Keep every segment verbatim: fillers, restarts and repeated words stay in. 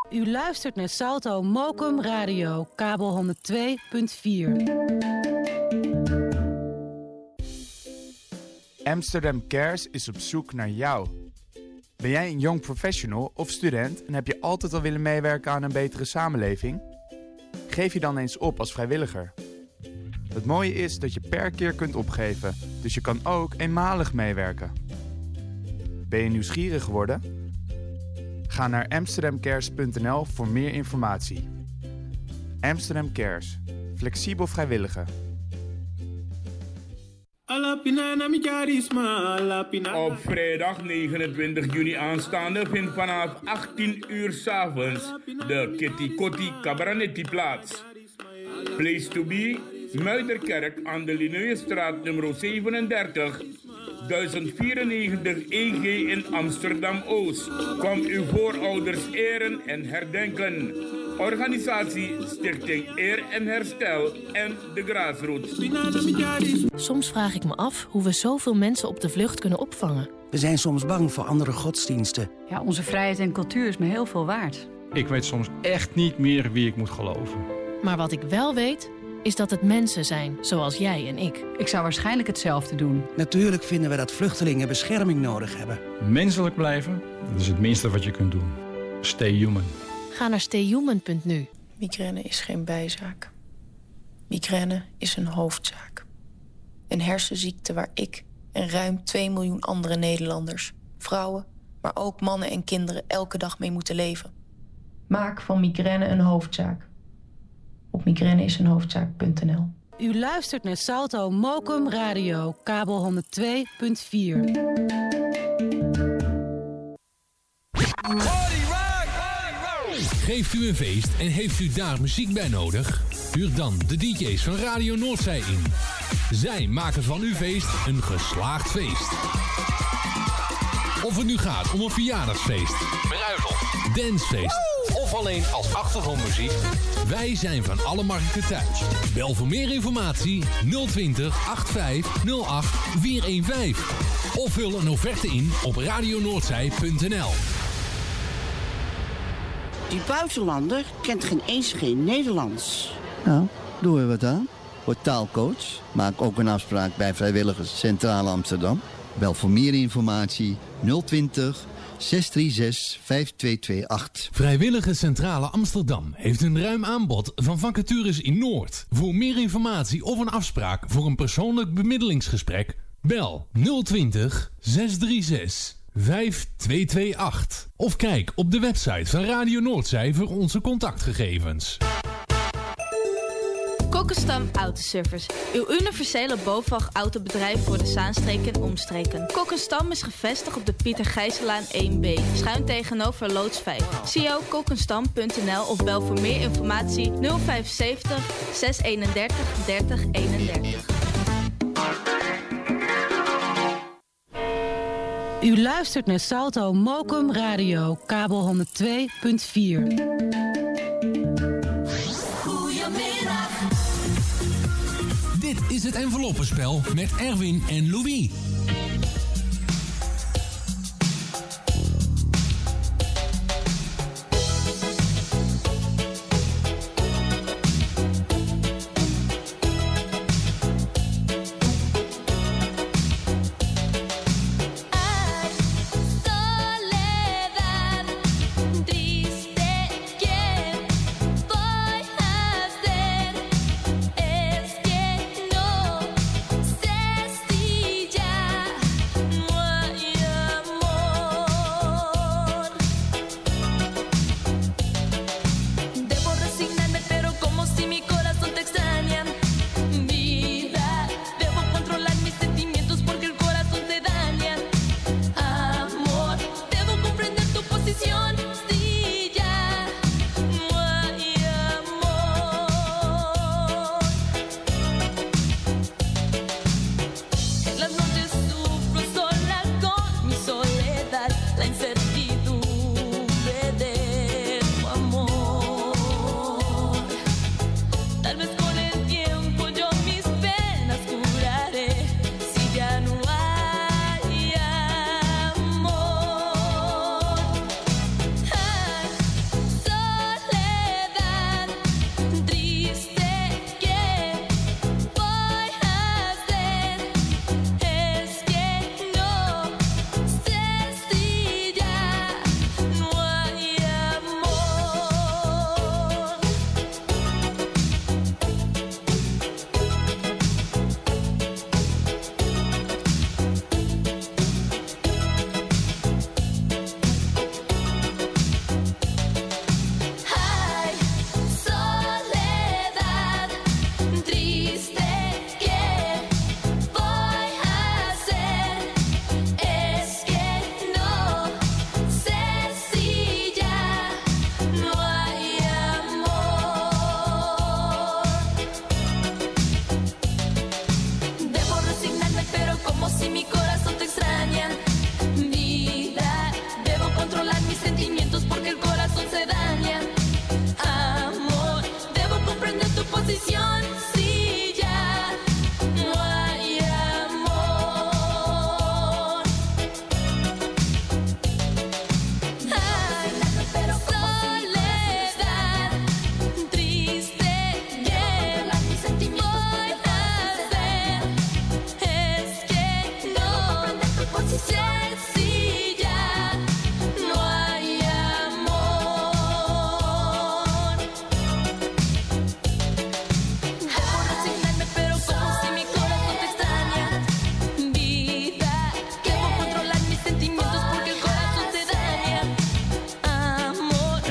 U luistert naar Salto Mokum Radio, kabel honderd twee punt vier. Amsterdam Cares is op zoek naar jou. Ben jij een young professional of student en heb je altijd al willen meewerken aan een betere samenleving? Geef je dan eens op als vrijwilliger. Het mooie is dat je per keer kunt opgeven, dus je kan ook eenmalig meewerken. Ben je nieuwsgierig geworden? Ga naar amsterdam cares punt n l voor meer informatie. Amsterdam Cares. Flexibel vrijwilligen. Op vrijdag negenentwintig juni aanstaande vindt vanaf achttien uur 's avonds de Kitty Kotti Cabaretti plaats. Place to be, Muiderkerk aan de Linnaeusstraat nummer zevenendertig, duizend vierennegentig E G in Amsterdam-Oost. Kom uw voorouders eren en herdenken. Organisatie Stichting Eer en Herstel en de Grassroots. Soms vraag ik me af hoe we zoveel mensen op de vlucht kunnen opvangen. We zijn soms bang voor andere godsdiensten. Ja, onze vrijheid en cultuur is me heel veel waard. Ik weet soms echt niet meer wie ik moet geloven. Maar wat ik wel weet, is dat het mensen zijn, zoals jij en ik. Ik zou waarschijnlijk hetzelfde doen. Natuurlijk vinden we dat vluchtelingen bescherming nodig hebben. Menselijk blijven, dat is het minste wat je kunt doen. Stay human. Ga naar stay human punt n u. Migraine is geen bijzaak. Migraine is een hoofdzaak. Een hersenziekte waar ik en ruim twee miljoen andere Nederlanders, vrouwen, maar ook mannen en kinderen elke dag mee moeten leven. Maak van migraine een hoofdzaak. Op migraine is een hoofdzaak punt n l. U luistert naar Salto Mokum Radio, kabel honderd twee punt vier. Geeft u een feest en heeft u daar muziek bij nodig? Huur dan de D J's van Radio Noordzij in. Zij maken van uw feest een geslaagd feest. Of het nu gaat om een verjaardagsfeest, bruiloft, dancefeest of alleen als achtergrondmuziek. Wij zijn van alle markten thuis. Bel voor meer informatie nul twintig achtenvijftig nul acht vierhonderdvijftien. Of vul een offerte in op radio noordzij punt n l. Die buitenlander kent geen eens geen Nederlands. Nou, doen we wat aan. Word taalcoach. Maak ook een afspraak bij Vrijwilligers Centrale Amsterdam. Bel voor meer informatie nul twintig zes drie zes vijf twee twee acht. Vrijwillige Centrale Amsterdam heeft een ruim aanbod van vacatures in Noord. Voor meer informatie of een afspraak voor een persoonlijk bemiddelingsgesprek, bel nul twintig zes drie zes vijf twee twee acht. Of kijk op de website van Radio Noordzij voor onze contactgegevens. Kokkenstam Autoservice, uw universele BOVAG-autobedrijf voor de Zaanstreken en omstreken. Kokkenstam is gevestigd op de Pieter Gijsselaan één B, schuin tegenover loods vijf. C O kokkenstam punt n l of bel voor meer informatie nul vijf zeven zes eenendertig dertig eenendertig. U luistert naar Salto Mokum Radio, kabel honderd twee punt vier. Dit is het enveloppenspel met Erwin en Louis. Es que no sé si ya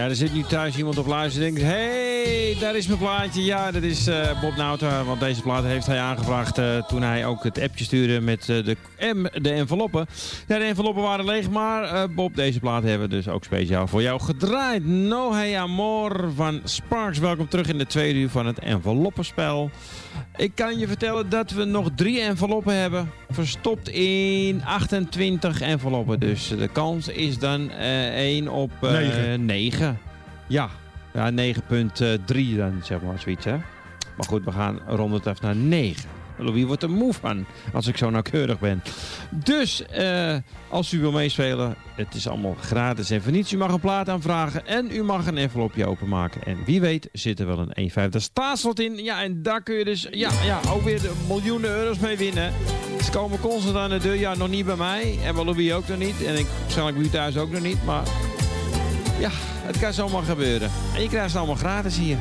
er zit nu thuis iemand op luisteren en denkt... Hé, hey, daar is mijn plaatje. Ja, dat is uh, Bob Nauta. Want deze plaat heeft hij aangevraagd uh, toen hij ook het appje stuurde met uh, de, M, de enveloppen. Ja, de enveloppen waren leeg, maar uh, Bob, deze plaat hebben we dus ook speciaal voor jou gedraaid. No Hey Amor van Sparks. Welkom terug in de tweede uur van het enveloppenspel. Ik kan je vertellen dat we nog drie enveloppen hebben. Verstopt in achtentwintig enveloppen. Dus de kans is dan uh, één op uh, negen. Ja, ja negen punt drie dan, zeg maar, zoiets, hè. Maar goed, we gaan rond het af naar negen. Louis wordt er moe van als ik zo nauwkeurig ben. Dus, uh, als u wil meespelen, het is allemaal gratis en voor niets. U mag een plaat aanvragen en u mag een envelopje openmaken. En wie weet zit er wel een één vijftig staatsslot in. Ja, en daar kun je dus ja, ja, ook weer de miljoenen euro's mee winnen. Ze komen constant aan de deur. Ja, nog niet bij mij. En bij Louis ook nog niet. En ik waarschijnlijk bij u thuis ook nog niet. Maar ja, het kan zomaar gebeuren. En je krijgt ze allemaal gratis hier.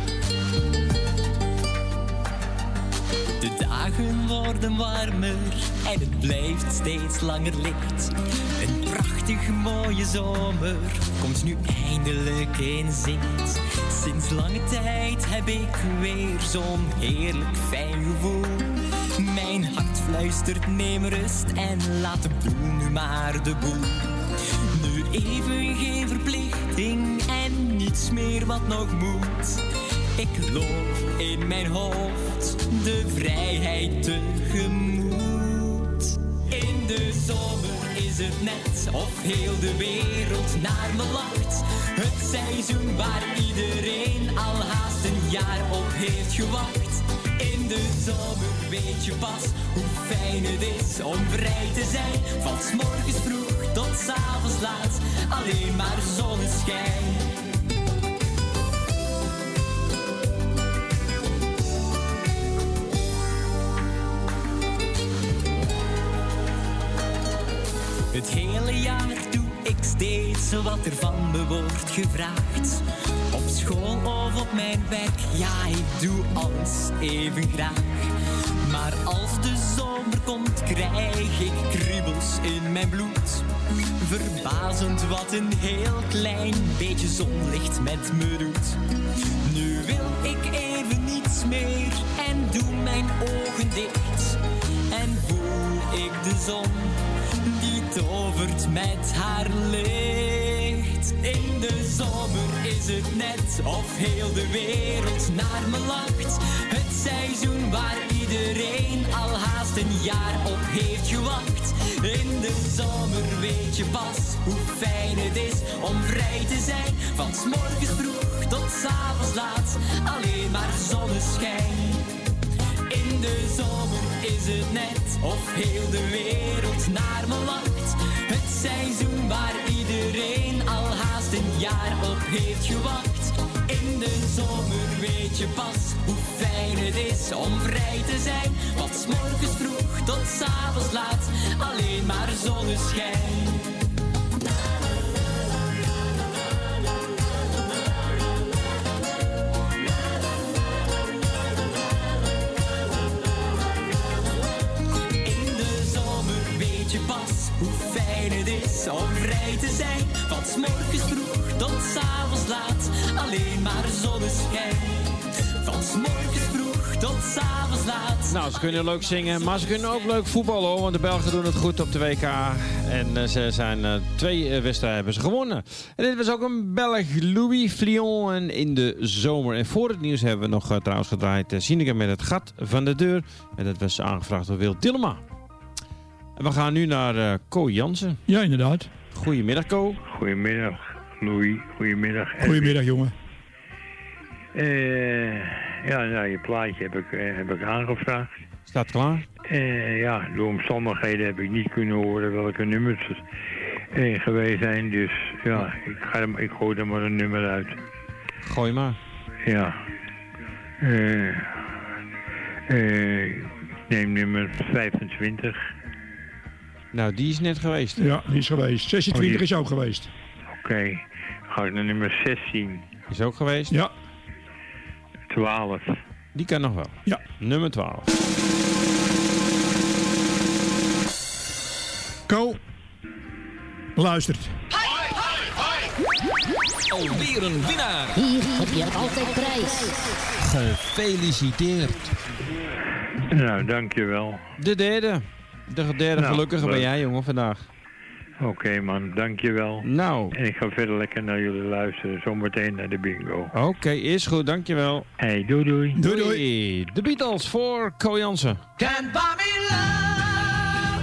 De dagen worden warmer en het blijft steeds langer licht. Een prachtige mooie zomer komt nu eindelijk in zicht. Sinds lange tijd heb ik weer zo'n heerlijk fijn gevoel. Mijn hart fluistert neem rust en laat de boel nu maar de boel. Nu even geen verplichting en niets meer wat nog moet. Ik loop in mijn hoofd de vrijheid tegemoet. In de zomer is het net of heel de wereld naar me lacht. Het seizoen waar iedereen al haast een jaar op heeft gewacht. In de zomer weet je pas hoe fijn het is om vrij te zijn. Van 's morgens vroeg tot 's avonds laat, alleen maar zonneschijn. Het hele jaar doe ik steeds wat er van me wordt gevraagd. Op school of op mijn werk, ja, ik doe alles even graag. Maar als de zomer komt, krijg ik kriebels in mijn bloed. Verbazend wat een heel klein beetje zonlicht met me doet. Nu wil ik even niets meer en doe mijn ogen dicht. En voel ik de zon die tovert met haar licht. In de zomer is het net of heel de wereld naar me lacht. Het seizoen waar iedereen al haast een jaar op heeft gewacht. In de zomer weet je pas hoe fijn het is om vrij te zijn. Van 's morgens vroeg tot 's avonds laat, alleen maar zonneschijn. In de zomer is het net of heel de wereld naar me lacht. Het seizoen waar iedereen al haast een jaar op heeft gewacht. In de zomer weet je pas hoe fijn het is om vrij te zijn. Van 's morgens vroeg tot 's avonds laat, alleen maar zonneschijn. Je pas hoe fijn het is om vrij te zijn. Van 's morgens vroeg tot 's avonds laat, alleen maar zonneschijn. Van 's morgens vroeg tot 's avonds laat. Nou, ze kunnen leuk zingen, maar ze kunnen ook leuk voetballen, hoor. Want de Belgen doen het goed op de W K. En uh, ze zijn uh, twee uh, wedstrijden hebben ze gewonnen. En dit was ook een Belg, Louis Flion in de zomer. En voor het nieuws hebben we nog uh, trouwens gedraaid uh, Sineke met het gat van de deur. En dat was aangevraagd door Wil Tillema. En we gaan nu naar uh, Co Jansen. Ja, inderdaad. Goedemiddag, Co. Goedemiddag, Louis. Goedemiddag. Goedemiddag, jongen. Uh, ja, nou, je plaatje heb ik, uh, heb ik aangevraagd. Staat klaar? Uh, ja, door omstandigheden heb ik niet kunnen horen welke nummers uh, geweest zijn. Dus ja, ik, ga er, ik gooi er maar een nummer uit. Gooi maar. Ja. Uh, uh, ik neem nummer vijfentwintig. Nou, die is net geweest. Ja, die is geweest. zesentwintig oh, die... is ook geweest. Oké. Okay. Ga ik naar nummer zestien. Is ook geweest? Ja. twaalf. Die kan nog wel. Ja. Nummer twaalf. Co, luistert. Hoi, hoi, hoi. alweer een winnaar. Hier heb je altijd prijs. Gefeliciteerd. Nou, dankjewel. De derde. De derde Nou, gelukkige leuk. ben jij, jongen, vandaag. Oké okay, man, dankjewel. Nou. En ik ga verder lekker naar jullie luisteren, zometeen naar de bingo. Oké, okay, is goed, dankjewel. Hey, doei doei. Doei doei. De Beatles voor Co Jansen. Can't buy me love,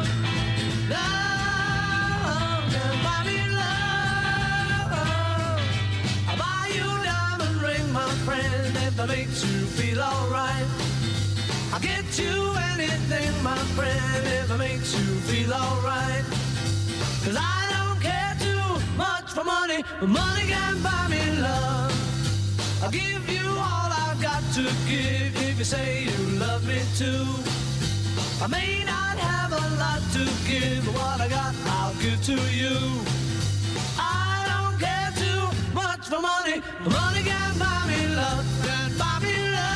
love, can't buy me love. I'll buy you a diamond ring, my friend, if that makes you feel alright. I'll get you anything, my friend, if it makes you feel alright. Cause I don't care too much for money, but money can buy me love. I'll give you all I've got to give if you say you love me too. I may not have a lot to give, but what I got I'll give to you. I don't care too much for money, but money can buy me love, can buy me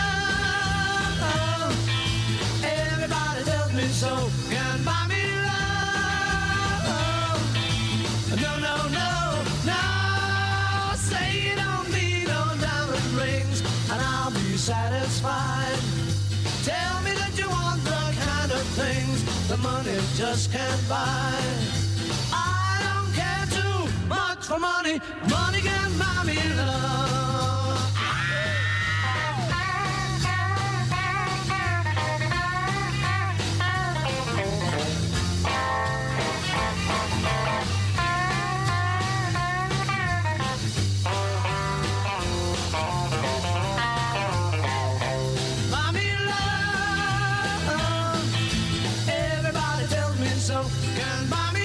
love. Everybody tells me so, can buy me love. No, no, no, no. Say you don't need no diamond rings, and I'll be satisfied. Tell me that you want the kind of things that money just can't buy. I don't care too much for money, money can buy me love. So can buy me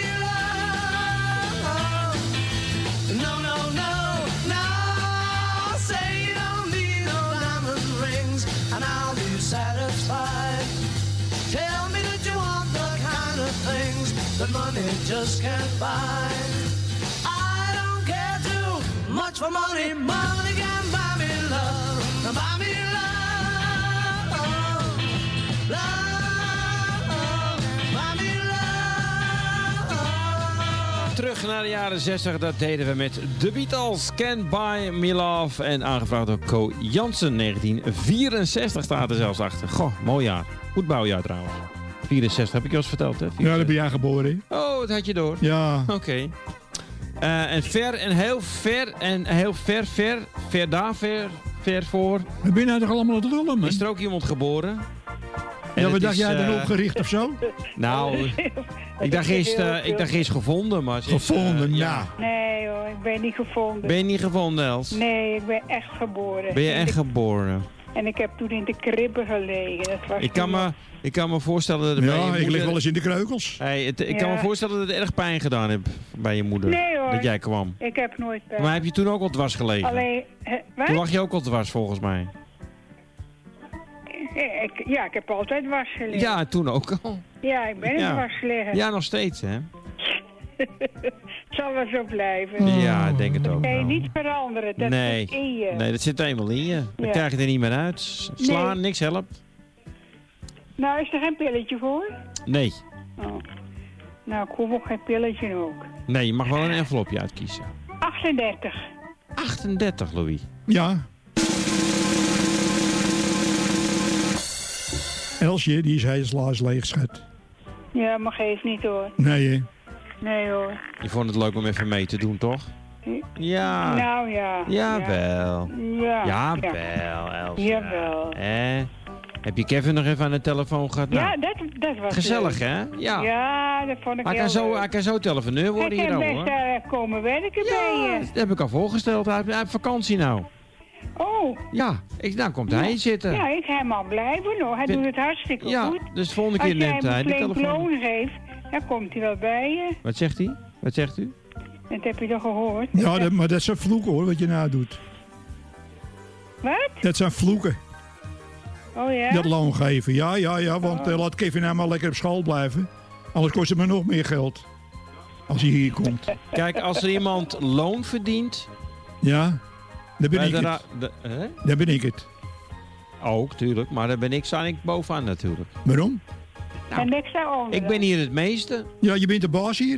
love. No, no, no, no. Say you don't need no diamond rings, and I'll be satisfied. Tell me that you want the kind of things that money just can't buy. I don't care too much for money. Money can buy me love. Buy me love. Love. Terug naar de jaren zestig, dat deden we met The Beatles, Can't Buy Me Love. En aangevraagd door Co Jansen, negentien vierenzestig staat er zelfs achter. Goh, mooi jaar. Goed bouwjaar trouwens. vierenzestig, heb ik je al eens verteld, hè? vierenzestig. Ja, daar ben jij geboren. Oh, dat had je door. Ja. Oké. Okay. Uh, en ver en heel ver en heel ver, ver, ver daar, ver, ver voor. Wat ben je nou toch allemaal aan het lullen, man? Is er ook iemand geboren? En ja, wat dacht is, jij dan uh, opgericht of zo? Nou, ik dacht eerst, uh, ik dacht eerst gevonden, maar... Gevonden, uh, ja. Nee hoor, ik ben niet gevonden. Ben je niet gevonden, Els? Nee, ik ben echt geboren. Ben je echt geboren? En ik heb toen in de kribben gelegen. Dat was ik, kan me, ik kan me voorstellen dat... Ja, bij je moeder, ik lig wel eens in de kreukels. Hey, het, ik ja. kan me voorstellen dat het erg pijn gedaan heeft bij je moeder. Nee hoor. Dat jij kwam. Ik heb nooit pijn. Maar heb je toen ook al dwars gelegen? Alleen, he, wat? Toen lag je ook al dwars, volgens mij. Ik, ja, ik heb altijd dwars gelegen. Ja, toen ook al. Ja, ik ben ja. dwars liggen. Ja, nog steeds, hè? Het zal wel zo blijven. Ja, ik denk het ook. Nee, wel. niet veranderen. Dat nee. zit in je. Nee, dat zit eenmaal in je. Dan ja. krijg je er niet meer uit. Slaan, nee. niks helpt. Nou, is er geen pilletje voor? Nee. Oh. Nou, ik hoef ook geen pilletje ook. Nee, je mag wel een envelopje uitkiezen. achtendertig. achtendertig, Louis. Ja. Elsje, die is heislaas leeg, schat. Ja, maar geeft niet hoor. Nee, hè? Nee hoor. Je vond het leuk om even mee te doen, toch? Ja. Nou ja. Jawel. Ja. Jawel, Elsje. Jawel. Eh? Heb je Kevin nog even aan de telefoon gehad? Nou, ja, dat, dat was gezellig, leuk. hè? Ja. Ja, dat vond ik hij heel kan zo, leuk. Hij kan zo telefoneur worden hier, hoor. Hij kan best uh, komen werken ja, bij je. Dat heb ik al voorgesteld. Hij heeft, hij heeft vakantie nou. Oh. Ja, ik, dan komt hij ja. zitten. Ja, ik ga hem al blijven hoor. Hij Vind... doet het hartstikke ja, goed. dus de volgende keer neemt hij de telefoon. Als jij hem een loon geeft, dan komt hij wel bij je. Wat zegt hij? Wat zegt u? Dat heb je toch gehoord? Ja, dat, maar dat zijn vloeken hoor, wat je nou doet. Wat? Dat zijn vloeken. Oh ja? Dat loon geven. Ja, ja, ja, want oh. uh, laat Kevin nou maar lekker op school blijven. Anders kost het me nog meer geld. Als hij hier komt. Kijk, als er iemand loon verdient... Ja, dan ben ik de het. De, hè? Dan ben ik het. Ook, tuurlijk. Maar daar ben ik, sta ik bovenaan natuurlijk. Waarom? Nou, en ik sta onder. Ik ben hier het meeste. Ja, je bent de baas hier.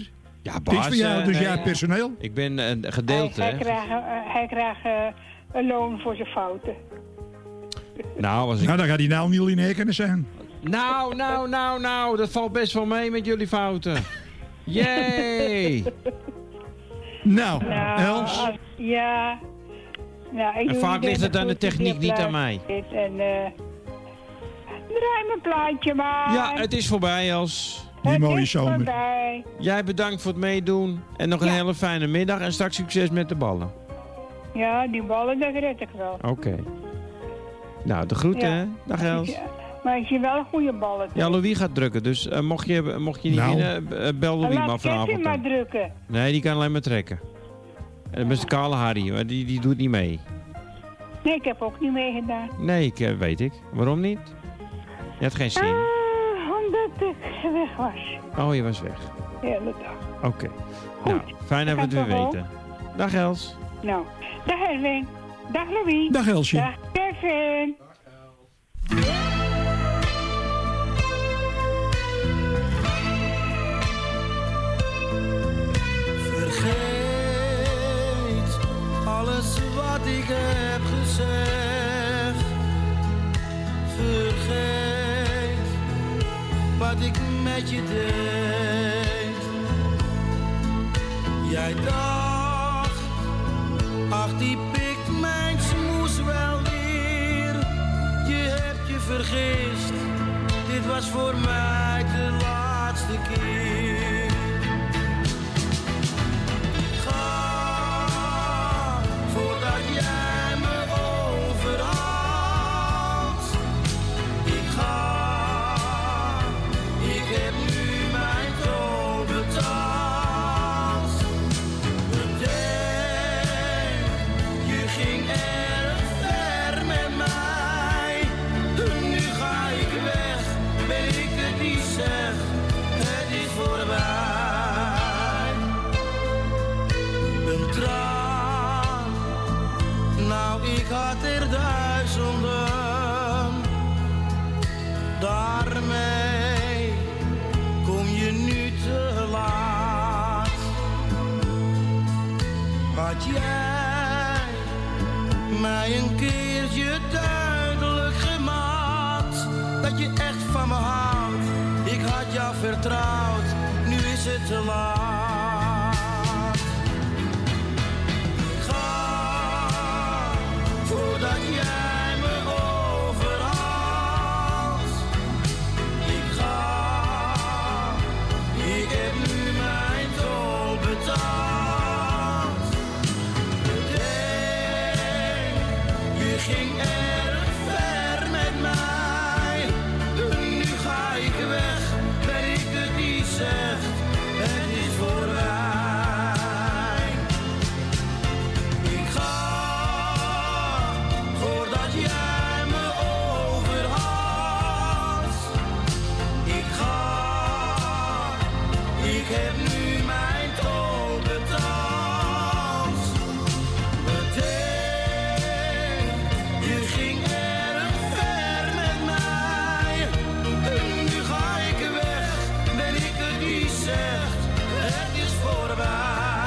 Ja, Het is baas. voor jou, eh, dus nee, jij hebt personeel. Ik ben een gedeelte, hij, hè. hij krijgt, uh, hij krijgt uh, een loon voor zijn fouten. Nou, als ik... Nou, dan gaat hij nou miljonair kunnen zijn. Nou, nou, nou, nou. Dat valt best wel mee met jullie fouten. Jee. Nou, Nou, Els. als- ja. Nou, ik En doe vaak iedereen ligt het aan de goed die techniek, op niet aan luistert. mij. En, uh, draai mijn plaatje maar. Ja, het is voorbij, Els. Die Het mooie is zomer. voorbij. Jij bedankt voor het meedoen. En nog een Ja. hele fijne middag. En straks succes met de ballen. Ja, die ballen, dat red ik wel. Oké. Nou, de groeten, Ja. hè. Dag, Els. Ja, maar ik zie wel een goede ballen. Ja, Louis gaat drukken. Dus uh, mocht, je, mocht je niet Nou. winnen, uh, bel Louis maar Laat vanavond. Kevin maar dan. drukken. Nee, die kan alleen maar trekken. En met zijn kale Harry, maar die, die doet niet mee. Nee, ik heb ook niet meegedaan. Nee, ik, uh, weet ik. Waarom niet? Je had geen zin. Uh, omdat ik weg was. Oh, je was weg. De hele dag. Oké. Nou, fijn dat we het gaat weer toch ook? weten. Dag, Els. Nou, dag Erwin. Dag Louis. Dag Elsje. Dag Kevin. Vergeet alles wat ik heb gezegd. Vergeet wat ik met je deed. Jij dacht, ach die pikt mijn smoes wel weer. Je hebt je vergist, dit was voor mij de laatste keer. Ga, voordat jij me overhaalt. Ik ga, ik heb nu mijn tol betaald. Bedenk, je ging erg ver met mij. Nu ga ik weg, ben ik het die zeg, het is voorbij. Een traan, nou ik had er duizenden. Daarmee kom je nu te laat. Had jij mij een keertje duidelijk gemaakt dat je echt van me houdt. Ik had jou vertrouwd, nu is het te laat. Ga, voordat jij me overhaalt. Ik ga, ik heb nu mijn tol betaald. Bedenk, je ging erg ver met mij. Nu ga ik weg, ben ik het die zegt, het is voorbij. Ik ga, voordat jij me overhaalt. Ik ga, ik heb nu mijn tol betaald. Bedenk, je ging erg ver met mij. Nu ga ik weg, ben ik het die zegt, het is voorbij.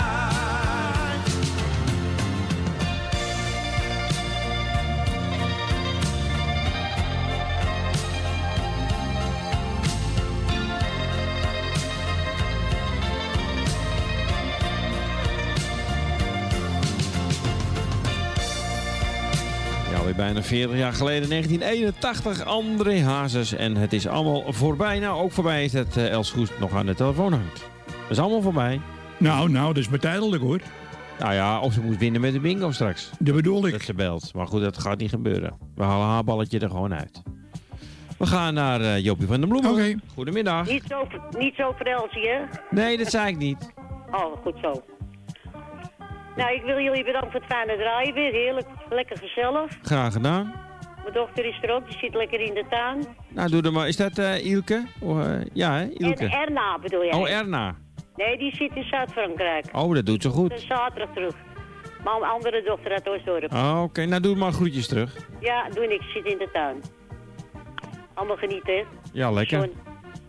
Ja, alweer bijna veertig jaar geleden, negentien eenentachtig, André Hazes. En het is allemaal voorbij. Nou, ook voorbij is dat uh, Els Goes nog aan de telefoon hangt. Dat is allemaal voorbij. Nou, nou, dat is maar tijdelijk hoor. Nou ja, of ze moet winnen met de bingo straks. Dat bedoel ik. Dat ze belt. Maar goed, dat gaat niet gebeuren. We halen haar balletje er gewoon uit. We gaan naar uh, Jopie van den Bloemen. Oké. Okay. Goedemiddag. Niet zo, niet zo voor Elsie, hè? Nee, dat zei ik niet. Oh, goed zo. Nou, ik wil jullie bedanken voor het fijne draaien weer. Heerlijk, lekker gezellig. Graag gedaan. Mijn dochter is er ook, die zit lekker in de tuin. Nou, doe er maar. Is dat uh, Ilke? Oh, uh, ja, hè? Ilke. En Erna bedoel jij? Oh, Erna. Nee, die zit in Zuid-Frankrijk. Oh, dat doet ze goed. Ze is zaterdag terug. Mijn andere dochter uit Oostdorp. Oh, oké. Okay. Nou, doe maar groetjes terug. Ja, doe niks. Zit in de tuin. Allemaal genieten, hè? Ja, lekker. Zon.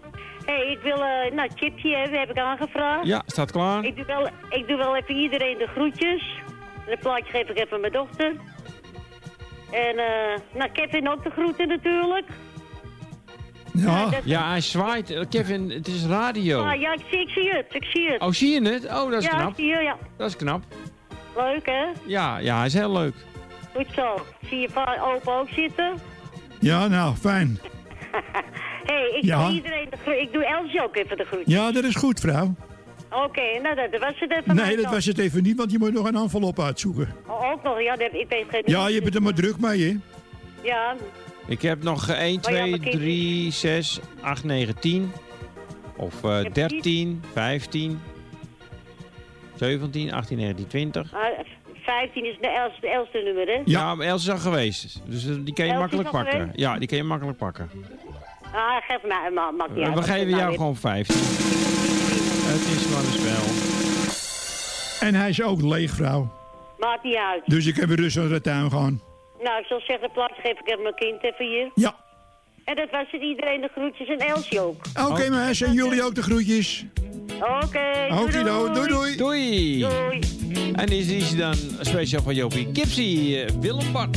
Hé, hey, ik wil uh, nou, een chipje hebben, heb ik aangevraagd. Ja, staat klaar. Ik doe wel, ik doe wel even iedereen de groetjes. Een plaatje geef ik even aan mijn dochter. En uh, nou, Kevin ook de groeten natuurlijk. Ja, uh, dat... ja hij zwaait. Kevin, het is radio. Ah, ja, ik zie, ik zie het, ik zie het. Oh, zie je het? Oh, dat is ja, knap. Ik zie je, ja, dat is knap. Leuk, hè? Ja, ja, hij is heel leuk. Goed zo. Zie je opa ook zitten? Ja, nou, fijn. Hé, hey, ik ja. doe iedereen de groet. Ik doe Elsje ook even de groetjes. Ja, dat is goed, vrouw. Oké, okay, nou dat was het even. Nee, dat was het even niet, want je moet nog een envelop uitzoeken. Oh, ook nog, ja, ik weet geen... Ja, je bent er maar druk mee, hè? Ja. Ik heb nog één, twee, drie, zes, acht, negen, tien. Of uh, dertien, vijftien, zeventien, achttien, negentien, twintig. Uh, vijftien is de elfste, de elfste nummer, hè? Ja, maar Els is al geweest. Dus die kan je makkelijk pakken. Geweest? Ja, die kan je makkelijk pakken. Ah, geef mij, ma mag niet uit. We geven jou weer. Gewoon vijftien. Het is maar een spel. En hij is ook leeg, vrouw. Maakt niet uit. Dus ik heb weer rustig naar de tuin gaan. Nou, ik zal zeggen, de plaatje geef ik even mijn kind even hier. Ja. En dat was het, iedereen de groetjes en Elsje ook. Oké, okay, oh. meis, en jullie ook de groetjes. Oké, okay, doei, doei, doei, doei. Doei. Doei. En is die dan speciaal van Jopie Gipsy, Willem Bart.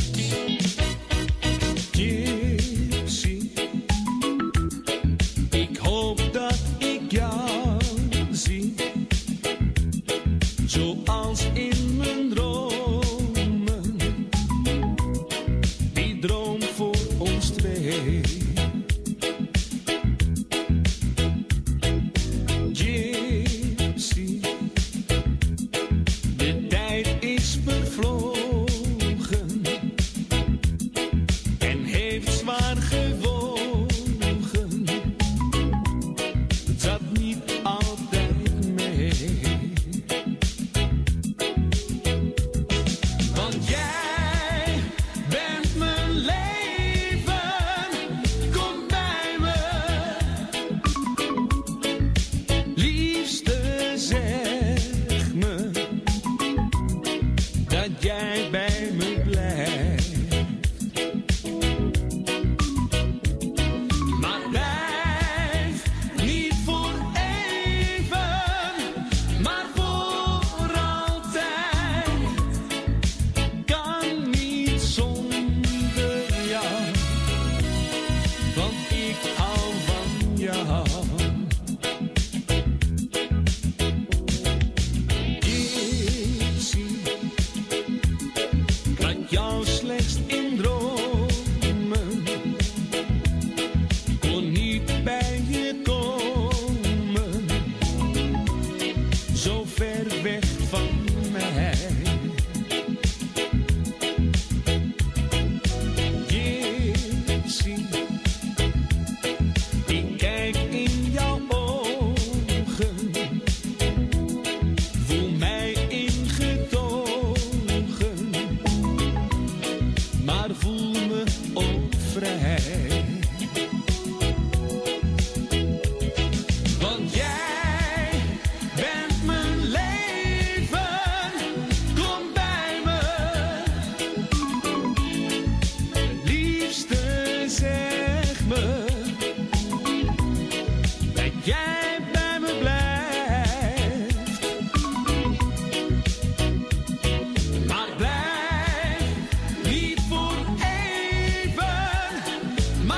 Gypsy, ik hoop dat ik jou zie, zoals in mijn dromen, die droom voor ons twee. Gypsy, de tijd is vervlogen en heeft zwaar gewogen. Het zat niet altijd mee, want jij bent mijn leven. Kom bij me, liefste, zeg me dat jij bij me blijft. Maar blijf niet voor even, maar voor altijd. Kan niet zonder jou, want ik hou van jou. Gypsy, dat jou slechts in dromen, kon niet bij je komen, zo ver weg van mij. Gypsy, ik kijk in jouw ogen, voel mij ingetogen, maar voel me ook vrij. Want jij bent mijn leven, kom bij me, liefste, zeg me dat jij bij me blijft. Maar blijf niet voor even, maar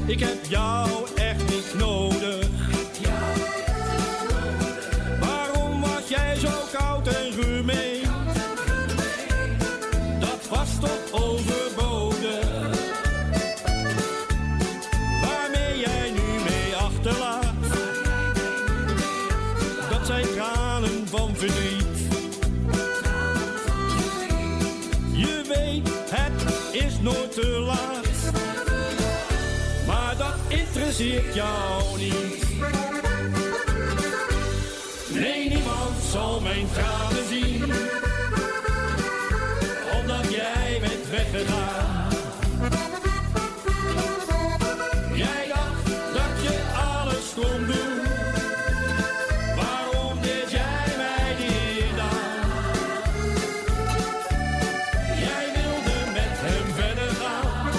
Ik heb jou echt niet nodig. Waarom was jij zo koud en ruw mee? Dat was toch overbodig. Waarmee jij nu mee achterlaat, dat zijn tranen van verdriet. Je weet, het is nooit te laat, maar dat interesseert jou niet. Nee, niemand zal mijn tranen zien, omdat jij bent weggegaan. Jij dacht dat je alles kon doen, waarom deed jij mij dit aan? Jij wilde met hem verder gaan.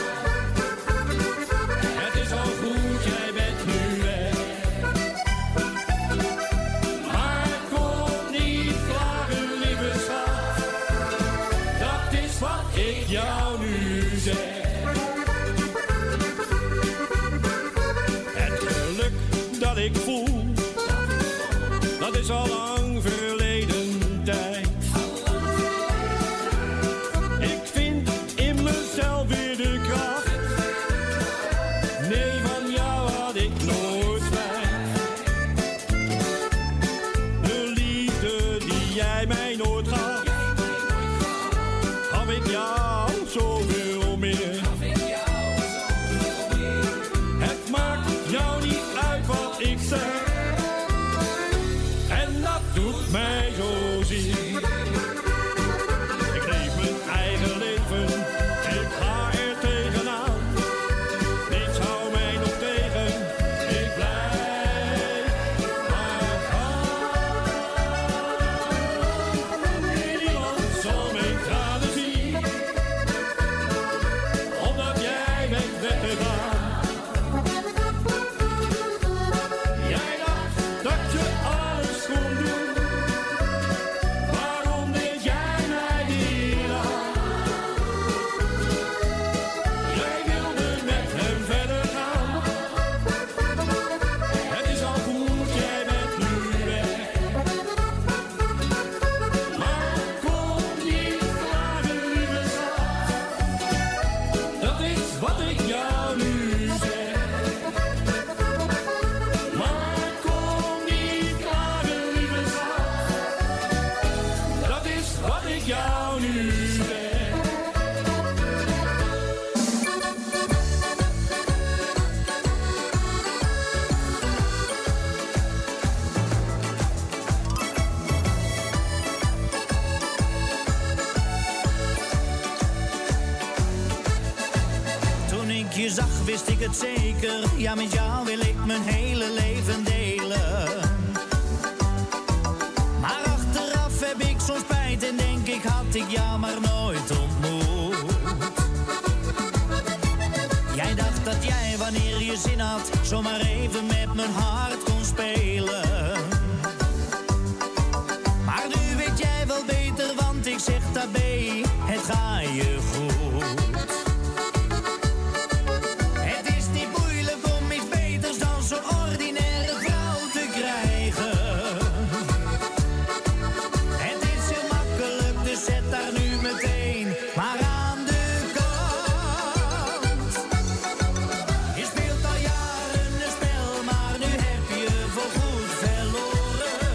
Het is al goed, jij bent nu weg. Maar kom niet klagen, lieve schat. Dat is wat ik jou nu zeg. Het geluk dat ik voel, dat is al lang verleden tijd. Ik vind in mezelf weer de kracht. Nee, van jou had ik nooit spijt. De liefde die jij mij nooit gaf, gaf ik jou zoveel meer. Het maakt jou niet uit wat ik zeg, en dat doet mij zo zeer. Ik leef mijn eigen leven, ik ga er tegenaan. Niets houdt mij nog tegen, ik blijf maar gaan. Niemand zal mijn tranen zien, omdat jij bent weggegaan. Jij dacht dat je alles kon doen, waarom deed jij mij dit aan? Jij wilde met hem verder gaan. Het is al goed, jij bent nu weg. Maar kom niet klagen, lieve schat. Dat is wat ik jou nu zeg. Maar kom niet klagen, lieve schat. Dat is wat ik jou nu zeg. Toen ik je zag wist ik het zeker, ja met jou wil ik mijn hele leven delen. Maar achteraf heb ik soms spijt en denk ik had ik jou maar nooit ontmoet. Jij dacht dat jij wanneer je zin had zomaar even met mijn hart kon spelen. Maar nu weet jij wel beter, want ik zeg tabé, het ga je goed. Het is niet moeilijk om iets beters dan zo'n ordinaire vrouw te krijgen. Het is heel makkelijk, dus zet daar nu meteen maar aan de kant. Je speelt al jaren een spel, maar nu heb je voorgoed verloren.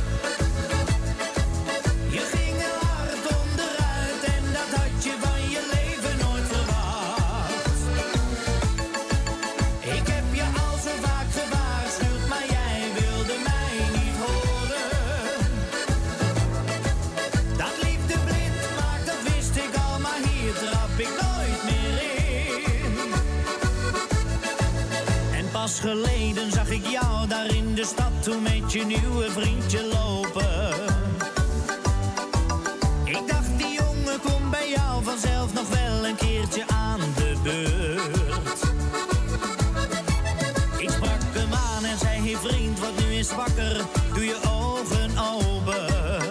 Je ging er hard onderuit en dat had je van je leven nooit verwacht. Ik heb je al zo vaak gewaarschuwd, maar jij wilde mij niet horen. Dat liefde blind maakt, dat wist ik al, maar hier trap ik nooit meer in. En pas geleden zag ik jou daar in de stad toen met je nieuwe vriendje lopen. Ik dacht die jongen komt bij jou vanzelf nog wel een keertje aan de beurt. Ik sprak hem aan en zei, hey vriend, wat nu is wakker, doe je ogen open.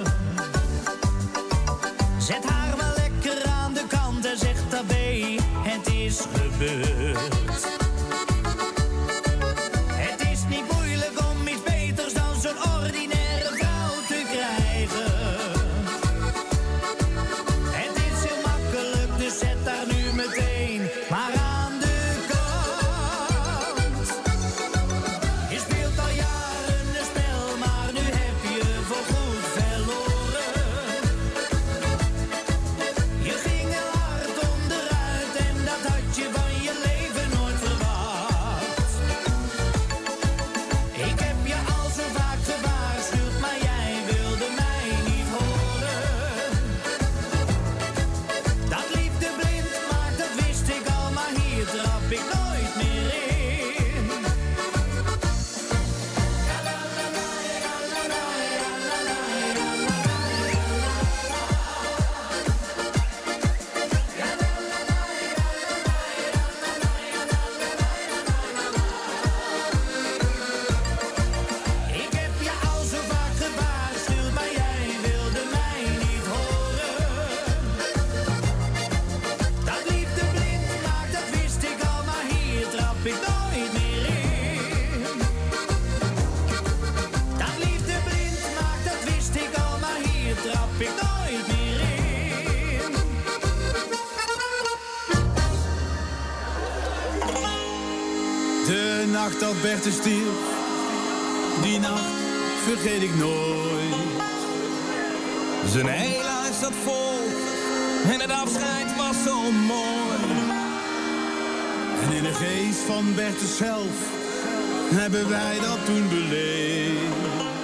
Zet haar wel lekker aan de kant en zeg tabé, het is gebeurd. nacht dat Berthe stierf, die nacht vergeet ik nooit. Zijn hele huis zat vol en het afscheid was zo mooi. En in de geest van Berthe zelf hebben wij dat toen beleefd.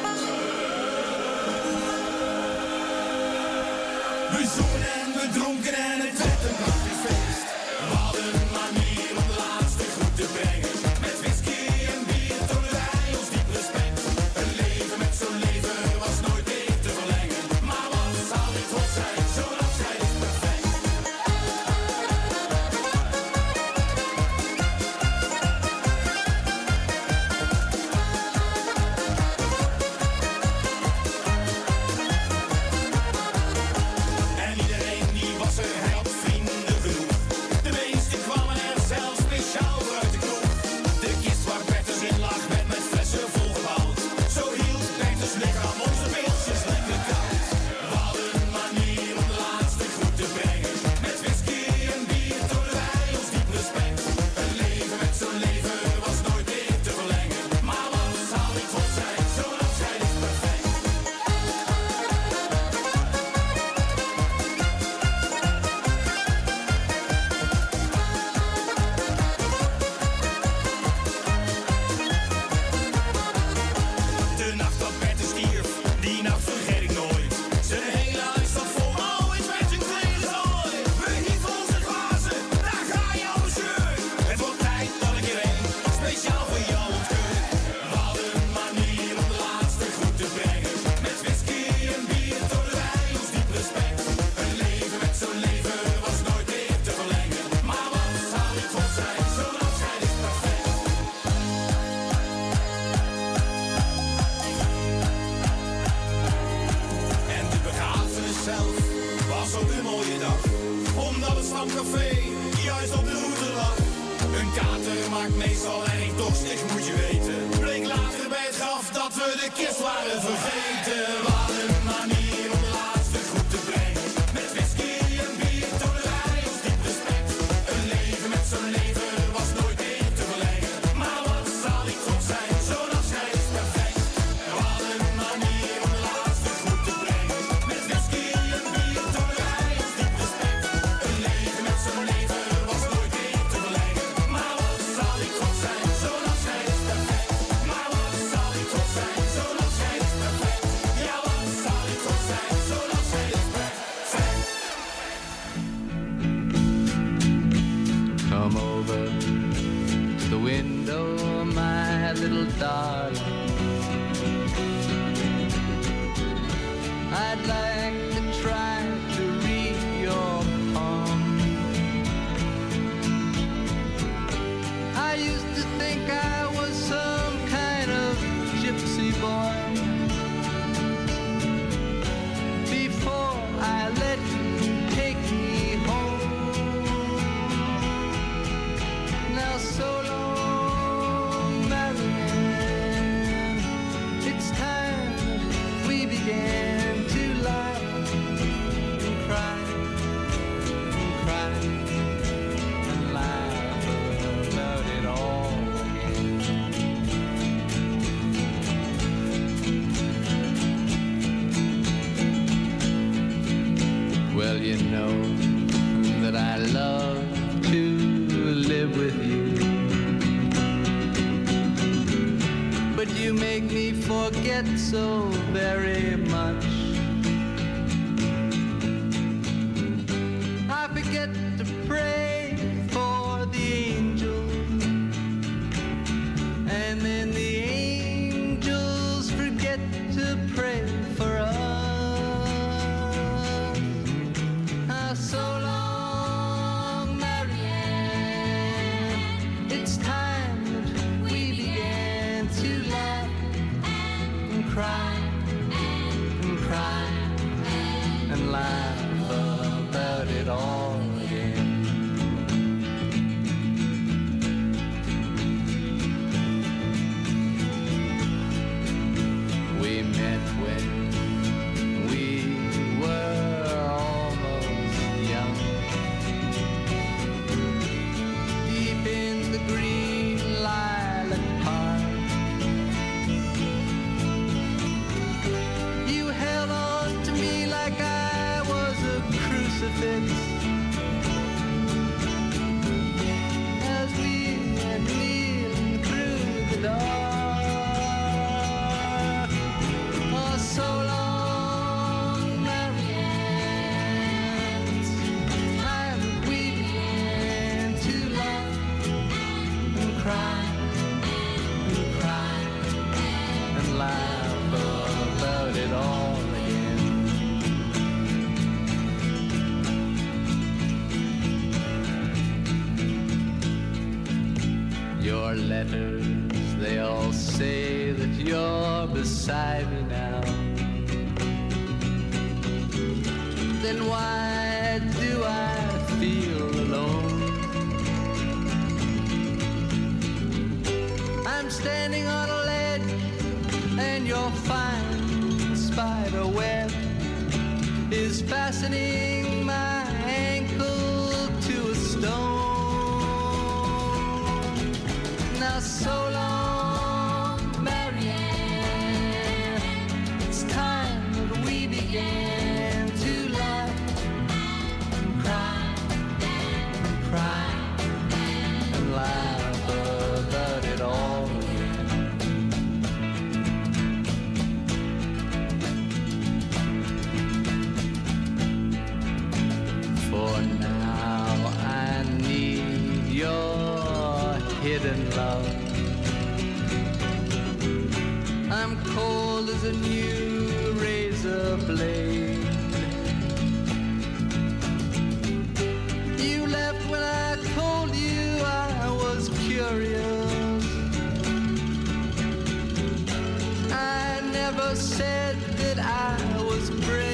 We zongen en we dronken en het werd een prachtig feest. We hadden een manier om de laatste groet te brengen. Met whisky en bier tonen wij ons diep respect. Een leven met zo'n leven was nooit meer te verlengen. Maar wat zal ik trots zijn, zo'n afscheid is perfect. En iedereen die was er, hij had vrienden genoeg. De meesten kwamen er zelfs speciaal voor uit de kroeg. De kist waar Bertus in lag werd met flessen volgebouwd. Zo hield Bertus lichaam onze beeldjes lekker koud. We hadden een manier om de laatste groet te brengen. Met whisky en bier tonen wij ons diep respect. Een leven met zo'n leven was nooit meer te verlengen. Maar wat zal ik trots zijn, zo'n afscheid is perfect. De nacht dat Berthe stierf, die nacht vergeet ik nooit. Zijn hele huis zat vol, oh, het werd een tweede zooi. We hieven onze glazen, daar ga je al shirt. Het wordt tijd dat ik er een speciaal voor jou ontkeur. We hadden een manier om de laatste groet te brengen. Met whisky en bier tonen wij ons diep respect. Een leven met zo'n leven was nooit meer te verlengen. Maar wat zal ik trots zijn, zo'n afscheid is perfect. En de begrafenis zelf was ook een mooie dag. Omdat het stamcafé juist op de route lag. Een kater maakt meestal erg dorstig, moet je weten. Bleek later bij het graf dat we de kist waren vergeten. We hadden een manier om de laatste groet te brengen. Met whisky en bier tonen wij ons diep respect. Een leven met zo'n leven was nooit meer te verlengen. Maar wat zal ik trots zijn, zo'n afscheid is perfect. We hadden een manier om de laatste groet te brengen. Met whisky en bier tonen wij ons diep respect. Een leven met zo'n leven was nooit meer te verlengen. Maar wat zal ik trots zijn, zo'n afscheid is perfect. Maar wat zal ik trots zijn, zo'n afscheid is perfect. Ja, wat zal ik trots zijn, zo'n afscheid is perfect. Come over to the window, my little darling. I'd like to try to read your palm. I used to think I was some kind of gypsy boy. Before I let you take me home. Now so long, Marianne. It's time we began to laugh and cry and cry and laugh about it all again. Well, you know that I love to live with you. But you make me forget so very much. I forget to pray for the angels, and then the angels forget to pray for us. Ah, so long, Marianne. It's time that we began to laugh and cry and cry and laugh about it all again. We met when we were almost young, deep in the green letters, they all say that you're beside me now. Then why do I feel alone? I'm standing on a ledge and your fine spider web is fastening my ankle to a stone. Now so long, Marianne, it's time that we began to laugh and cry and cry and laugh about it all again. For now I need your hidden love. I'm cold as a new razor blade. You left when I told you I was curious. I never said that I was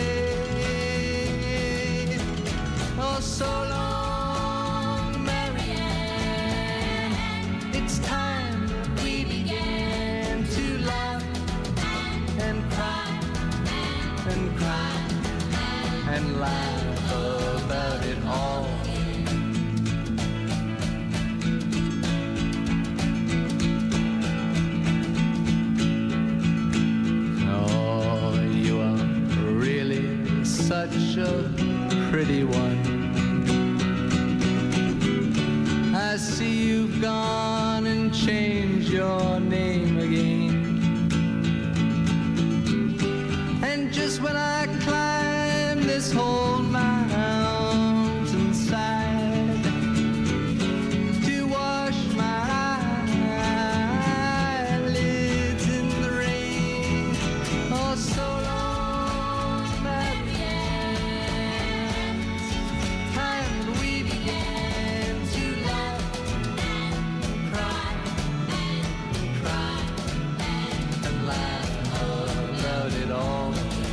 brave. Oh, so long, Marianne, it's time that we began to laugh and cry and cry and laugh about it all. Oh, you are really such a pretty one. I see you've gone and changed your name again. And just when I climb this whole mountainside to wash my eyelids in the rain, oh, so long, Marianne, time that we began to laugh and cry and cry and laugh about it all.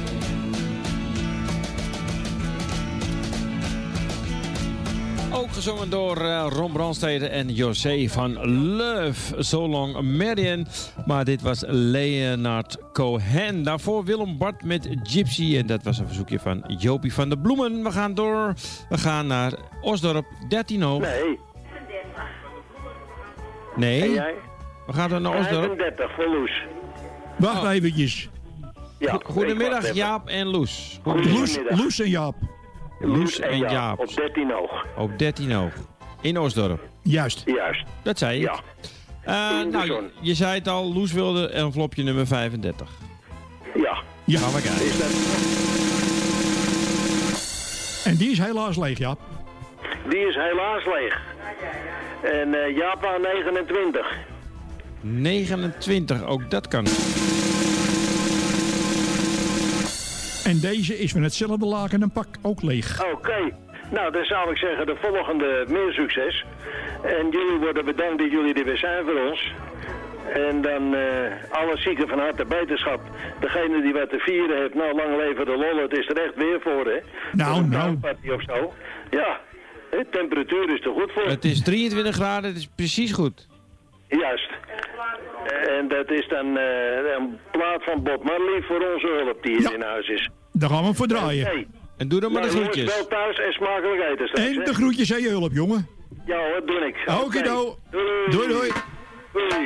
Ook gezongen door uh, Ron Brandstede en José van Leuff. So Long Marian. Maar dit was Leonard Cohen. Daarvoor Willem Bart met Gypsy. En dat was een verzoekje van Jopie van der Bloemen. We gaan door. We gaan naar Osdorp, dertien hoog. Nee. Nee? En jij? We gaan door naar Osdorp. vijfendertig voor Loes. Wacht Oh. eventjes. Ja, Goedemiddag Jaap en Loes. Loes, Loes en Jaap. Loes en Jaap. Jaap. Op dertien hoog. Op dertien hoog. In Osdorp. Juist. Juist. Dat zei je. Ja. Uh, In de nou, zon. je, je zei het al, Loes wilde envelopje nummer vijfendertig. Ja. Ja. Gaan we kijken. Is dat... En die is helaas leeg, Jaap. Die is helaas leeg. En uh, Jaap aan negenentwintig. negenentwintig, ook dat kan. En deze is van hetzelfde laken en pak ook leeg. Oké. Okay. Nou, dan zou ik zeggen de volgende meer succes. En jullie worden bedankt dat jullie er weer zijn voor ons. En dan uh, alle zieken van harte beterschap. Degene die wat te vieren heeft, nou lang leven de lol. Het is er echt weer voor, hè. Nou, nou. Of zo. Ja, de temperatuur is er goed voor. Het is drieëntwintig graden, het is precies goed. Juist. En dat is dan uh, een plaat van Bob Marley voor onze hulp die hier Ja. in huis is. Daar gaan we voor draaien. Hey. En doe dan maar Nou, de jongens, groetjes. wel thuis en smakelijk eten straks, En hè? de groetjes aan je hulp, jongen. Ja hoor, doe ik. Oké, Okay. doei. Doei. Doei, doei. Doei.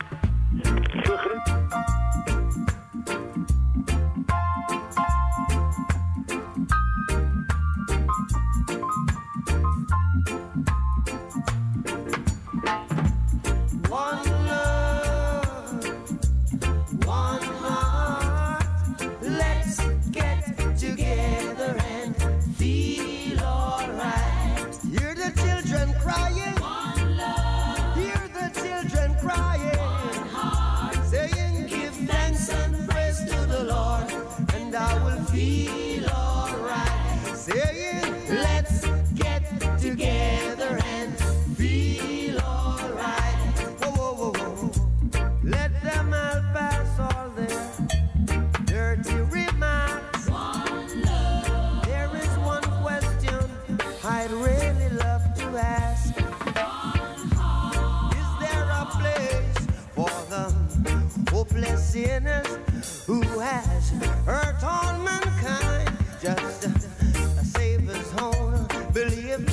One love, one heart. Let's get together and feel alright. Hear the children crying. One love. Hear the children crying. One heart. Saying, give ask, is there a place for the hopeless sinners who has hurt all mankind? Just a, a Savior's own belief.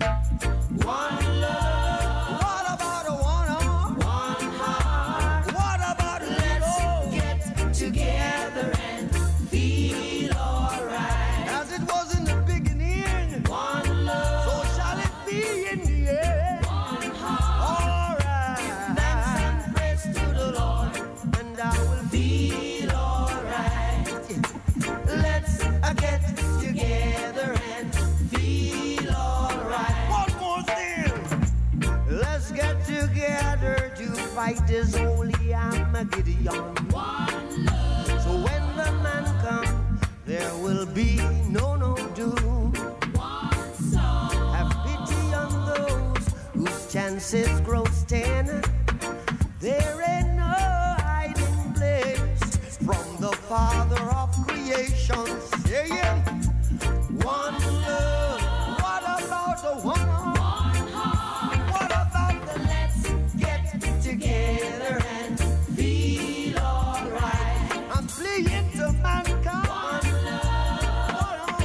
One love. What about a one heart? One heart. What about let's get together and feel alright? As it was in the beginning. One love. So shall it be in the end. One heart. Alright. Thanks and praise to the Lord, and I will feel alright. Let's uh, get together and feel alright. One more thing. Let's get together to fight this holy Armageddon. One love. So when the man comes, there will be no no doom. One soul. Have pity on those whose chances grow thin. There ain't no hiding place from the Father of creation. Saying, one love. What about the one heart? One heart. What about the let's get together and feel alright? I'm playing to mankind. One love.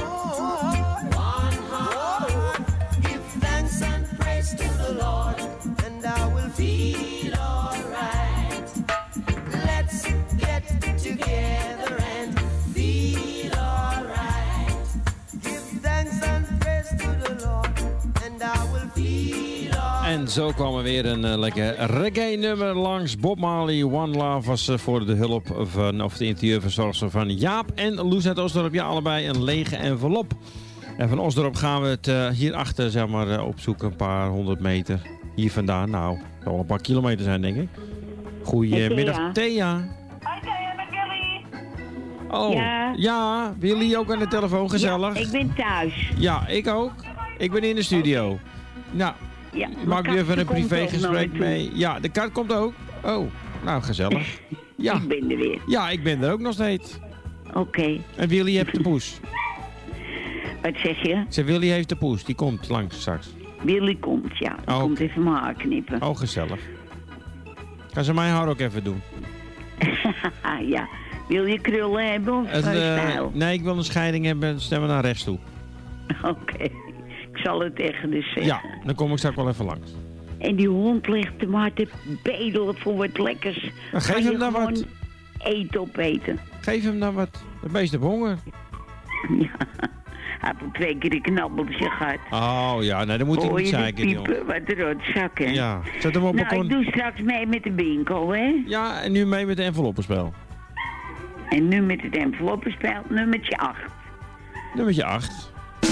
One heart. Give thanks and praise to the Lord, and I will feel alright. Let's get together and feel alright. Give thanks and praise to the Lord, and I will feel alright. En zo kwam er weer een uh, lekker reggae-nummer langs. Bob Marley, One Love was uh, voor de hulp van, of de interieurverzorgster van Jaap en Loes uit Osdorp. Ja, allebei een lege envelop. En van Osdorp gaan we het uh, hierachter zeg maar, uh, opzoeken, een paar honderd meter. Hier vandaan, nou, het zal wel een paar kilometer zijn, denk ik. Goedemiddag, Hey, Thea. Thea. Hoi Thea, met Willy. Oh, ja. Ja. Willy ook aan de telefoon, gezellig. Ja, ik ben thuis. Ja, ik ook. Ik ben in de studio. Nou, Ja, maak mijn nu even een katje komt privégesprek ook mee. Ja, de kat komt ook. Oh, nou, gezellig. Ja. Ik ben er weer. Ja, ik ben er ook nog steeds. Oké. Okay. En Willy heeft de poes. Wat zeg je? Ze Willy heeft de poes, die komt langs straks. Willy komt, ja. Die Oh, komt okay. even mijn haar knippen. Oh, gezellig. Kan ze mijn haar ook even doen? Ja. Wil je krullen hebben of Het, uh, uh, stijl? nee, ik wil een scheiding hebben en stemmen naar rechts toe. Oké. Okay. Ik zal het tegen de zeggen. Ja, dan kom ik straks wel even langs. En die hond ligt maar te bedelen voor wat lekkers. Nou, geef Ga hem je dan gewoon wat. eten opeten. Geef hem dan wat. De beest heeft honger. Ja. Hij heeft al twee keer een knabbeltje gehad. Oh ja, nee, dan moet hij Hoor niet je de zeiken, die piepen? Wat een rotzak, hè? Ja, zet hem op Nou, balkon. ik doe straks mee met de bingo, hè? Ja, en nu mee met de enveloppenspel. En nu met het enveloppenspel, nummertje acht. Nummertje acht.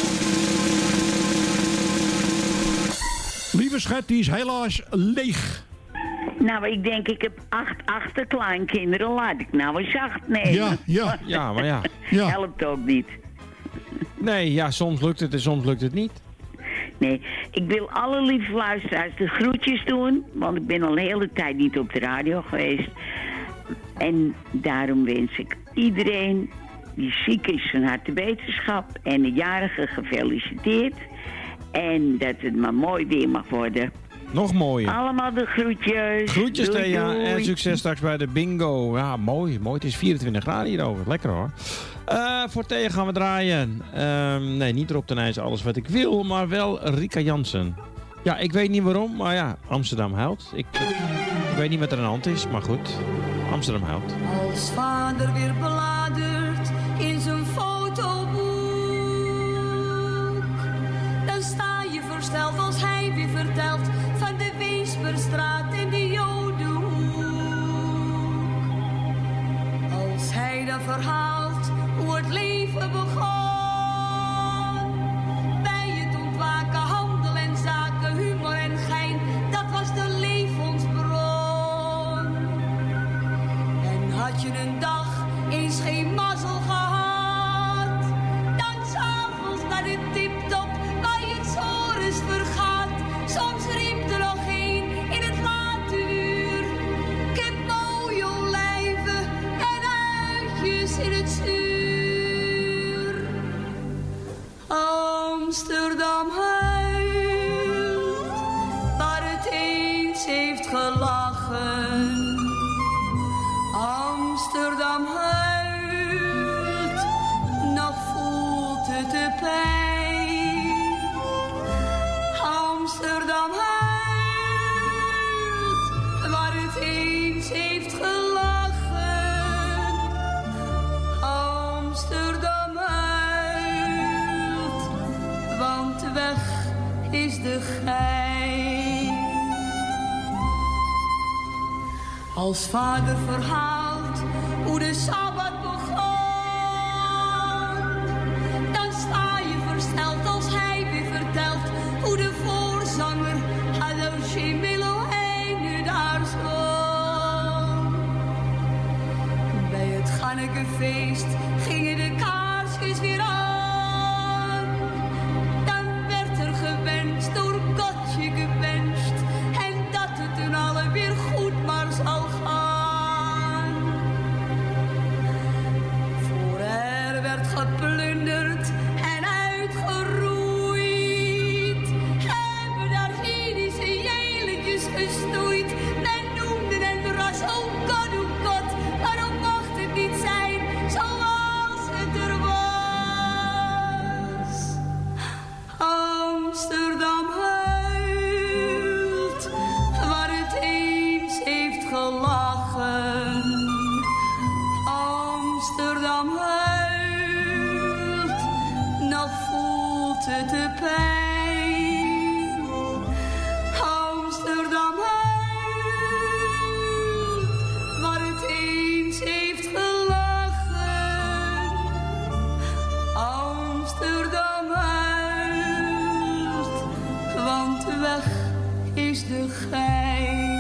Lieve schat, die is helaas leeg. Nou, ik denk, ik heb acht achterkleinkinderen. Laat ik nou eens acht nemen. Ja, ja. Ja, maar ja. Ja. Helpt ook niet. Nee, ja, soms lukt het en soms lukt het niet. Nee, ik wil alle lieve luisteraars de groetjes doen. Want ik ben al de hele tijd niet op de radio geweest. En daarom wens ik iedereen die ziek is van harte wetenschap. En de jarige gefeliciteerd. En dat het maar mooi weer mag worden. Nog mooier. Allemaal de groetjes. Groetjes, Doei, Thea. doei. En succes straks bij de bingo. Ja, mooi. Mooi. Het is vierentwintig graden hierover. Lekker hoor. Uh, voor Thea gaan we draaien. Uh, nee, niet Rob ten IJs, alles wat ik wil. Maar wel Rika Jansen. Ja, ik weet niet waarom. Maar ja, Amsterdam huilt. Ik, ik weet niet wat er aan de hand is. Maar goed, Amsterdam huilt. Als vader weer bladert in zijn fotoboek, dan sta je versteld als hij weer vertelt van de Weesperstraat en de Jodenhoek. Als hij dan verhaalt hoe het leven begon, bij het ontwaken, handel en zaken, humor en gein, dat was de levensbron. En had je een dag eens geen mazzel gehad, dan 's avonds naar de tiptop waar je het zores vergaat. Soms riem gelachen. Amsterdam huilt, nog voelt het de pijn. Amsterdam huilt, waar het eens heeft gelachen. Amsterdam huilt, want weg is de gein. Als vader verhaalt hoe de Sabbat begon, dan sta je versteld als hij weer vertelt hoe de voorzanger Hallo Shimelo nu daar zong. Bij het Gannekefeest gingen de kaarsjes weer aan. Dan werd er gewenst, door Godje gewenst, en dat het toen alle weer goed maar zal gaan. Voor er werd geplunderd en uitgeroeid, hebben daar Jiddische jeletjes gestoeid. Men noemde het ras, oh God, oh God, waarom mocht het niet zijn zoals het er was? Amsterdam huilt, waar het eens heeft gelachen. Amsterdam huilt, nog voelt het de pijn. Amsterdam huilt, waar het eens heeft gelachen. Amsterdam huilt, want weg is de gein.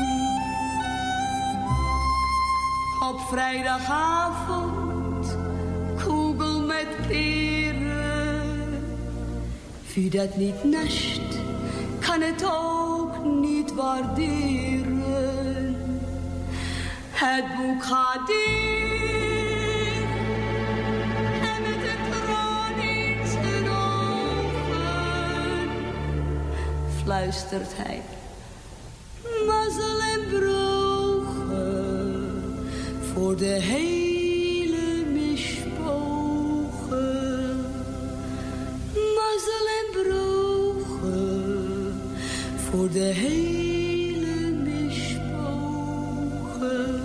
Op vrijdagavond, kugel met peren. Wie dat niet nascht, kan het ook niet waarderen. Het boek gaat dicht, en met een traan in zijn ogen fluistert hij: mazzel en brogen voor de hele mispogen. Mazzel en brogen voor de hele mispogen.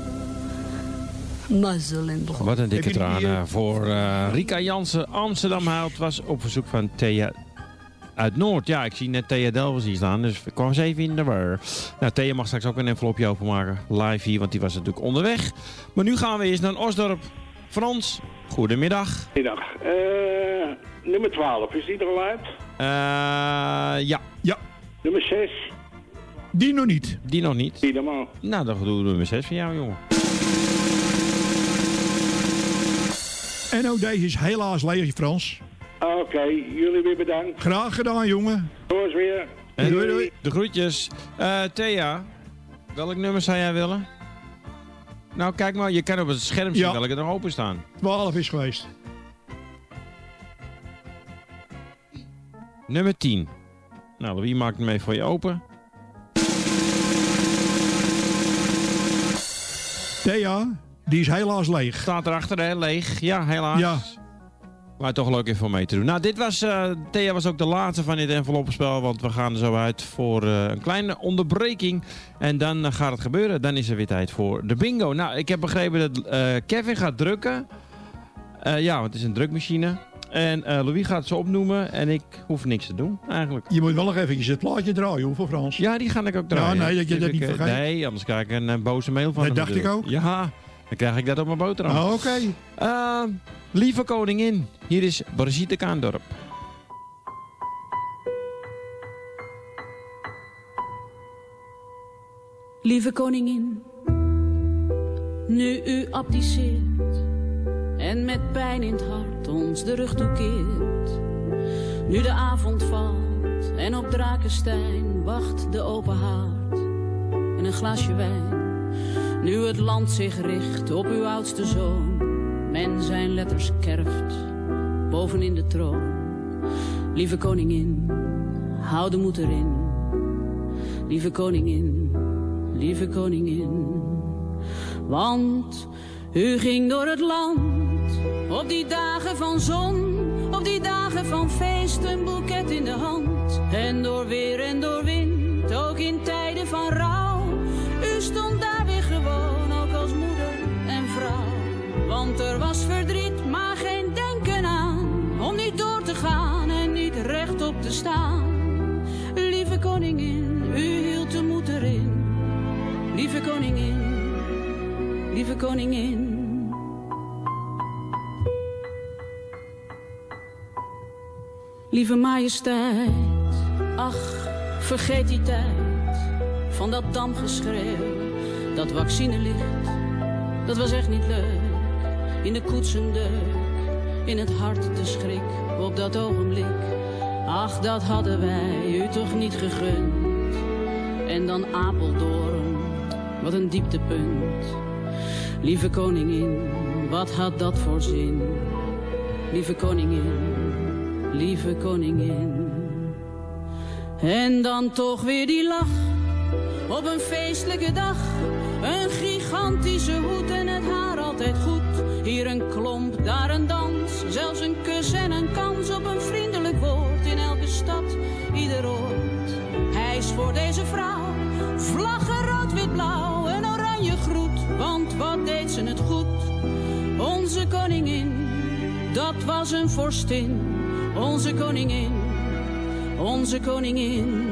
Mazzel en brogen. Wat een dikke tranen voor uh, Rika Jansen. Amsterdam huilt was op verzoek van Thea uit Noord. Ja, ik zie net Thea Delvers hier staan, dus ik kwam eens even in de war. Nou, Thea mag straks ook een envelopje openmaken. Live hier, want die was natuurlijk onderweg. Maar nu gaan we eerst naar Osdorp. Frans, goedemiddag. Goedemiddag. Uh, nummer twaalf, is die er al uit? Uh, ja. Ja. Nummer zes? Die nog niet. Die nog niet. Die dan maar. Nou, dan doen we nummer zes voor jou, jongen. En ook deze is helaas leeg, Frans. Oké, okay, jullie weer bedankt. Graag gedaan, jongen. Doors weer. En doei, doei. De groetjes. Uh, Thea, welk nummer zou jij willen? Nou, kijk maar, je kan op het scherm zien ja. welke er nog open staan. twaalf is geweest. Nummer tien. Nou, wie maakt hem even voor je open? Thea, die is helaas leeg. Staat erachter, hè? Leeg. Ja, helaas. Ja. Maar toch leuk even om mee te doen. Nou, dit was, uh, Thea was ook de laatste van dit enveloppenspel. Want we gaan er zo uit voor uh, een kleine onderbreking. En dan uh, gaat het gebeuren. Dan is er weer tijd voor de bingo. Nou, ik heb begrepen dat uh, Kevin gaat drukken. Uh, ja, want het is een drukmachine. En uh, Louis gaat ze opnoemen. En ik hoef niks te doen, eigenlijk. Je moet wel nog eventjes het plaatje draaien, hoeveel Frans? Ja, die ga ik ook draaien. Ja, nee, dat je dat niet vergeet. Nee, anders krijg ik een uh, boze mail van dat hem. Dat dacht ik ook. Ja, dan krijg ik dat op mijn boterham. Oh, oké. Okay. Uh, lieve koningin, hier is Brigitte Kaandorp. Lieve koningin, nu u abdiceert en met pijn in het hart ons de rug toekeert. Nu de avond valt en op Drakenstein wacht de open haard en een glaasje wijn. Nu het land zich richt op uw oudste zoon, men zijn letters kerft bovenin de troon. Lieve koningin, hou de moed erin. Lieve koningin, lieve koningin. Want u ging door het land, op die dagen van zon, op die dagen van feest, een boeket in de hand. En door weer en door wind, ook in tijden van rouw. U stond daar weer gewoon, ook als moeder en vrouw. Want er was verdriet, maar geen denken aan, om niet door te gaan en niet rechtop te staan. Lieve koningin, u hield de moed erin. Lieve koningin, lieve koningin. Lieve majesteit, ach, vergeet die tijd van dat damgeschreeuw, dat vaccinelicht, dat was echt niet leuk. In de koetsendeuk, in het hart de schrik, op dat ogenblik. Ach, dat hadden wij u toch niet gegund. En dan Apeldoorn, wat een dieptepunt. Lieve koningin, wat had dat voor zin? Lieve koningin, lieve koningin. En dan toch weer die lach, op een feestelijke dag. Een gigantische hoed en het haar altijd goed. Hier een klomp, daar een dans, zelfs een kus en een kans op een vriendelijk woord. In elke stad, ieder oord. Hij is voor deze vrouw, vlaggen rood, wit, blauw, een oranje groet. Want wat deed ze het goed? Onze koningin, dat was een vorstin. Onze koningin, onze koningin.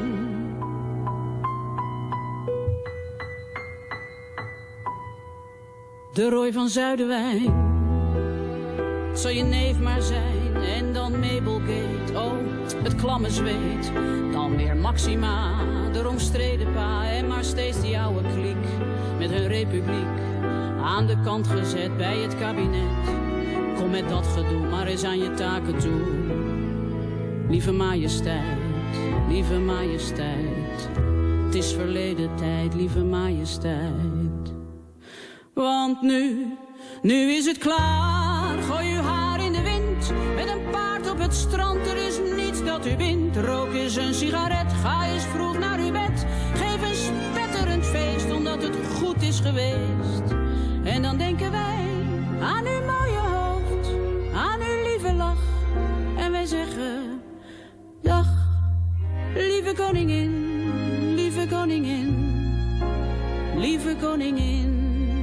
De Roy van Zuiderwijn, het zal je neef maar zijn. En dan Mabelgate, oh, het klamme zweet. Dan weer Maxima, de omstreden pa. En maar steeds die oude kliek, met hun republiek. Aan de kant gezet bij het kabinet. Kom met dat gedoe, maar eens aan je taken toe. Lieve majesteit, lieve majesteit. Het is verleden tijd, lieve majesteit. Want nu, nu is het klaar. Gooi uw haar in de wind. Met een paard op het strand, er is niets dat u wint. Rook eens een sigaret, ga eens vroeg naar uw bed. Geef een spetterend feest, omdat het goed is geweest. En dan denken wij aan uw mooie hoofd, aan uw lieve lach. En wij zeggen, dag, lieve koningin, lieve koningin, lieve koningin.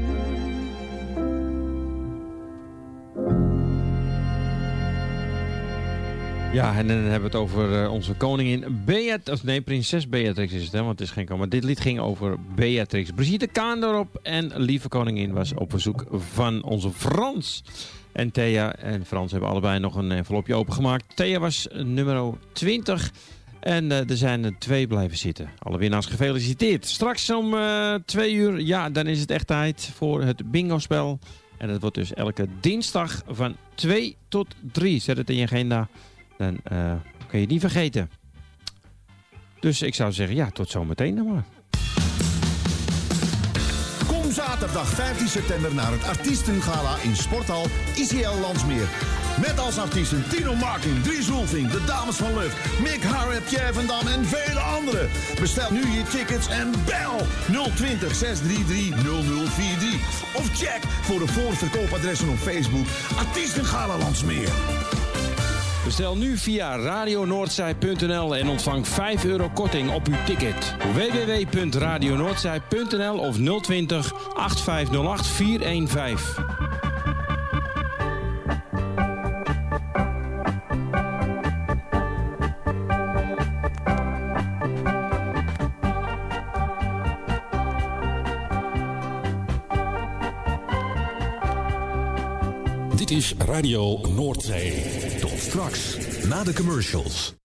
Ja, en dan hebben we het over uh, onze koningin Beatrix, of nee, prinses Beatrix is het, hè, want het is geen koningin. Maar dit lied ging over Beatrix. Brigitte Kaan erop en lieve koningin was op verzoek van onze Frans. En Thea en Frans hebben allebei nog een envelopje opengemaakt. Thea was nummer twintig en uh, er zijn er twee blijven zitten. Alle winnaars gefeliciteerd. Straks om uh, twee uur, ja, dan is het echt tijd voor het bingo-spel. En dat wordt dus elke dinsdag van twee tot drie. Zet het in je agenda. Dan uh, kun je het niet vergeten. Dus ik zou zeggen, ja, tot zometeen dan maar. Kom zaterdag vijftien september naar het Artiestengala in Sporthal I C L Landsmeer. Met als artiesten Tino Martin, Dries Roelvink, de Dames van Luft, Mick Harrep, Pierre van Dam en vele anderen. Bestel nu je tickets en bel nul twintig, zes drie drie, nul nul vier drie. Of check voor de voorverkoopadressen op Facebook Artiestengala Landsmeer. Bestel nu via radio noordzij punt n l en ontvang vijf euro korting op uw ticket. w w w punt radio noordzij punt n l of nul twintig, acht vijf nul acht, vier een vijf. Dit is Radio Noordzee. Tot straks, na de commercials.